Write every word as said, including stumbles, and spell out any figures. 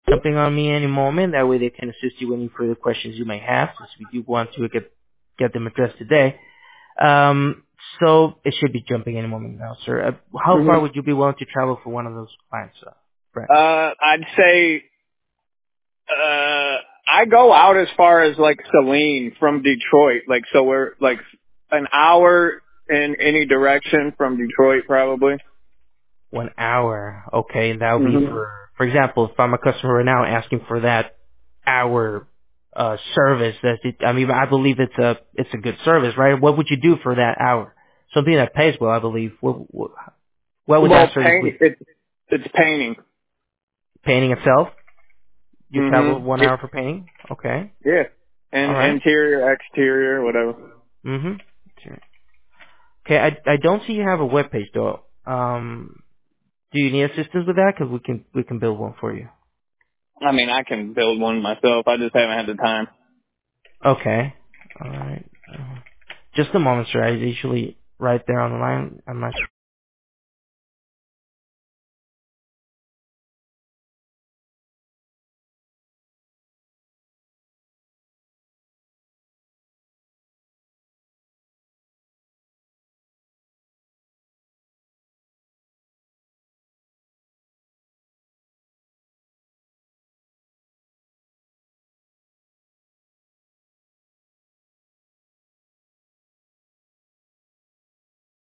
jumping on me any moment. That way they can assist you with any further questions you may have, since we do want to get get them addressed today. Um, so it should be jumping any moment now, sir. Uh, how hmm far would you be willing to travel for one of those clients, uh, Brett? Uh, I'd say uh, I go out as far as like Saline from Detroit, like so we're like an hour in any direction from Detroit, probably. One hour. Okay, and that would be hmm for, for example, if I'm a customer right now asking for that hour uh service, that it, I mean, I believe it's a it's a good service, right? What would you do for that hour? Something that pays well, I believe. What what, what would Well, that service paint be? it's it's painting. Painting itself? You travel hmm one hour for painting? Okay. Yeah, and All right. interior, exterior, whatever. Mhm. Okay, I I don't see you have a web page though. Um, do you need assistance with that? Because we can we can build one for you. I mean, I can build one myself. I just haven't had the time. Okay. All right. Uh, just a moment, sir. I usually right there on the line. I'm not sure.